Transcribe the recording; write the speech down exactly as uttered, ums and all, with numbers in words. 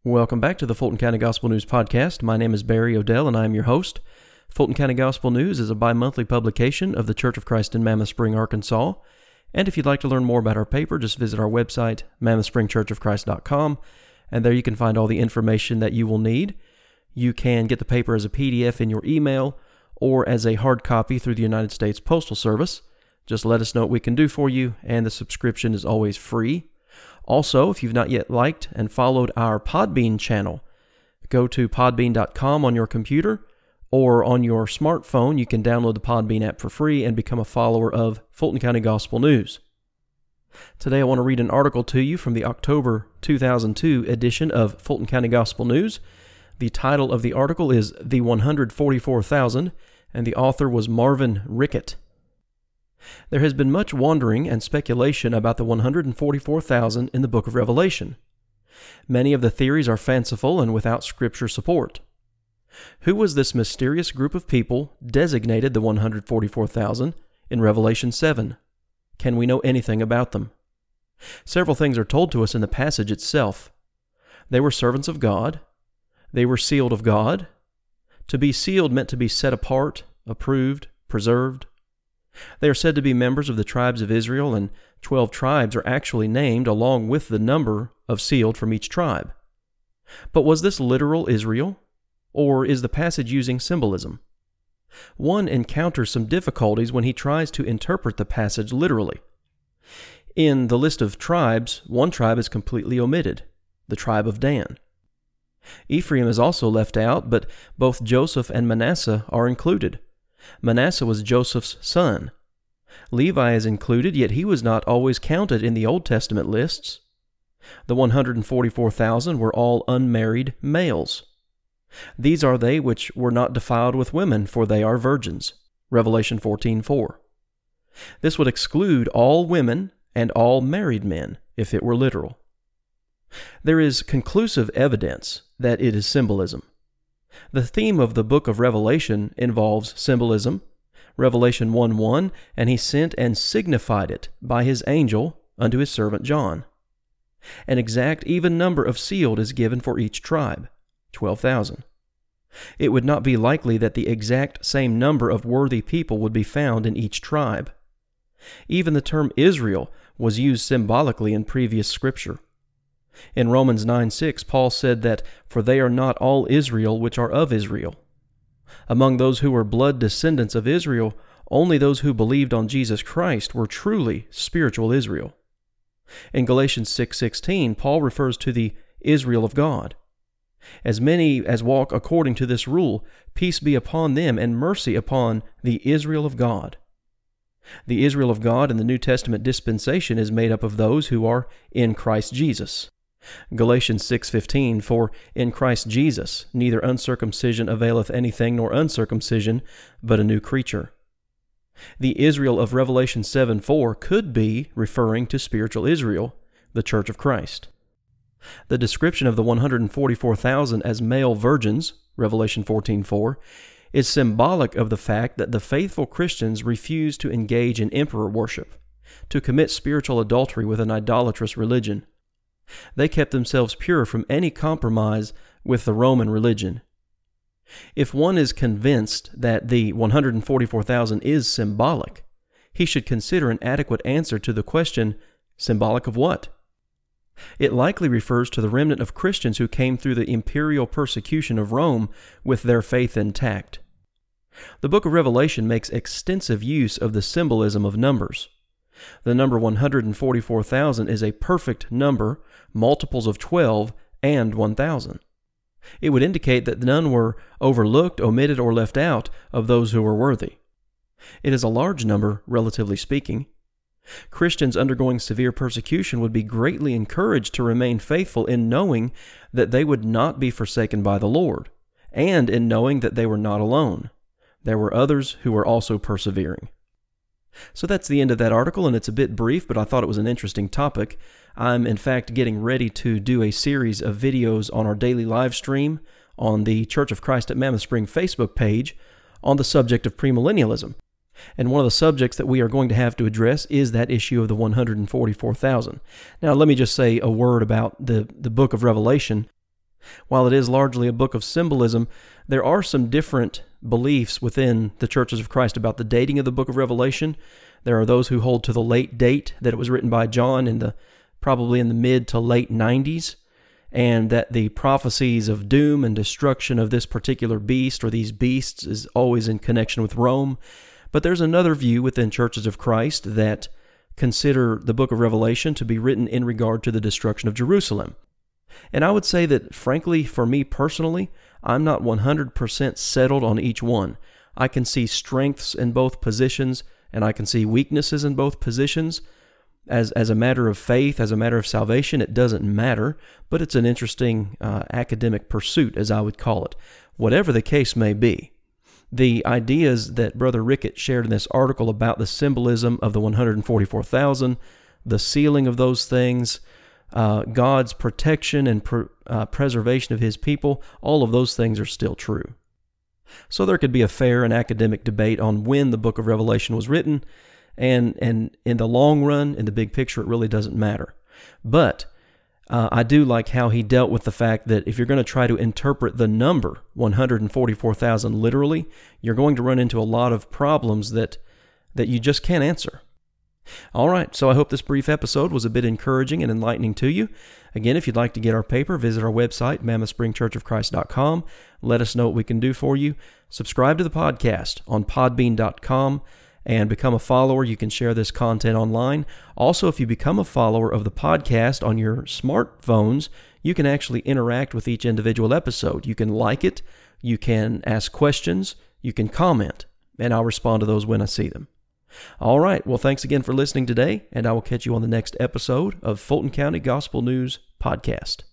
Welcome back to the Fulton County Gospel News Podcast. My name is Barry Odell, and I am your host. Fulton County Gospel News is a bi-monthly publication of the Church of Christ in Mammoth Spring, Arkansas. And if you'd like to learn more about our paper, just visit our website, mammoth spring church of christ dot com, and there you can find all the information that you will need. You can get the paper as a P D F in your email or as a hard copy through the United States Postal Service. Just let us know what we can do for you, and the subscription is always free. Also, if you've not yet liked and followed our Podbean channel, go to podbean dot com on your computer or on your smartphone. You can download the Podbean app for free and become a follower of Fulton County Gospel News. Today I want to read an article to you from the October two thousand two edition of Fulton County Gospel News. The title of the article is The one hundred forty-four thousand, and the author was Marvin Rickett. There has been much wandering and speculation about the one hundred forty-four thousand in the book of Revelation. Many of the theories are fanciful and without scripture support. Who was this mysterious group of people designated the one hundred forty-four thousand in Revelation seven? Can we know anything about them? Several things are told to us in the passage itself. They were servants of God. They were sealed of God. To be sealed meant to be set apart, approved, preserved. They are said to be members of the tribes of Israel, and twelve tribes are actually named along with the number of sealed from each tribe. But was this literal Israel, or is the passage using symbolism? One encounters some difficulties when he tries to interpret the passage literally. In the list of tribes, one tribe is completely omitted, the tribe of Dan. Ephraim is also left out, but both Joseph and Manasseh are included. Manasseh was Joseph's son. Levi is included, yet he was not always counted in the Old Testament lists. The one hundred forty-four thousand were all unmarried males. These are they which were not defiled with women, for they are virgins. Revelation fourteen four. This would exclude all women and all married men, if it were literal. There is conclusive evidence that it is symbolism. The theme of the book of Revelation involves symbolism. Revelation one one, and he sent and signified it by his angel unto his servant John. An exact even number of sealed is given for each tribe, twelve thousand. It would not be likely that the exact same number of worthy people would be found in each tribe. Even the term Israel was used symbolically in previous scripture. In Romans nine six, Paul said that, "For they are not all Israel which are of Israel." Among those who were blood descendants of Israel, only those who believed on Jesus Christ were truly spiritual Israel. In Galatians six sixteen, Paul refers to the Israel of God. "As many as walk according to this rule, peace be upon them and mercy upon the Israel of God." The Israel of God in the New Testament dispensation is made up of those who are in Christ Jesus. Galatians six fifteen, "For in Christ Jesus neither uncircumcision availeth anything nor uncircumcision, but a new creature." The Israel of Revelation seven four could be referring to spiritual Israel, the Church of Christ. The description of the one hundred forty-four thousand as male virgins, Revelation fourteen four, is symbolic of the fact that the faithful Christians refused to engage in emperor worship, to commit spiritual adultery with an idolatrous religion. They kept themselves pure from any compromise with the Roman religion. If one is convinced that the one hundred forty-four thousand is symbolic, he should consider an adequate answer to the question, symbolic of what? It likely refers to the remnant of Christians who came through the imperial persecution of Rome with their faith intact. The book of Revelation makes extensive use of the symbolism of numbers. The number one hundred forty-four thousand is a perfect number, multiples of twelve and one thousand. It would indicate that none were overlooked, omitted, or left out of those who were worthy. It is a large number, relatively speaking. Christians undergoing severe persecution would be greatly encouraged to remain faithful in knowing that they would not be forsaken by the Lord, and in knowing that they were not alone. There were others who were also persevering. So that's the end of that article, and it's a bit brief, but I thought it was an interesting topic. I'm, in fact, getting ready to do a series of videos on our daily live stream on the Church of Christ at Mammoth Spring Facebook page on the subject of premillennialism. And one of the subjects that we are going to have to address is that issue of the one hundred forty-four thousand. Now, let me just say a word about the, the book of Revelation. While it is largely a book of symbolism, there are some different beliefs within the Churches of Christ about the dating of the book of Revelation. There are those who hold to the late date, that it was written by John in the probably in the mid to late nineties, and that the prophecies of doom and destruction of this particular beast or these beasts is always in connection with Rome. But there's another view within Churches of Christ that consider the book of Revelation to be written in regard to the destruction of Jerusalem. And I would say that, frankly, for me personally, I'm not one hundred percent settled on each one. I can see strengths in both positions, and I can see weaknesses in both positions. As as a matter of faith, as a matter of salvation, it doesn't matter, but it's an interesting uh, academic pursuit, as I would call it. Whatever the case may be, the ideas that Brother Rickett shared in this article about the symbolism of the one hundred forty-four thousand, the sealing of those things, Uh, God's protection and pr- uh, preservation of His people, all of those things are still true. So there could be a fair and academic debate on when the book of Revelation was written, and, and in the long run, in the big picture, it really doesn't matter. But uh, I do like how he dealt with the fact that if you're going to try to interpret the number one hundred forty-four thousand literally, you're going to run into a lot of problems that, that you just can't answer. All right, so I hope this brief episode was a bit encouraging and enlightening to you. Again, if you'd like to get our paper, visit our website, mammoth spring church of christ dot com. Let us know what we can do for you. Subscribe to the podcast on podbean dot com and become a follower. You can share this content online. Also, if you become a follower of the podcast on your smartphones, you can actually interact with each individual episode. You can like it, you can ask questions, you can comment, and I'll respond to those when I see them. All right, well, thanks again for listening today, and I will catch you on the next episode of Fulton County Gospel News Podcast.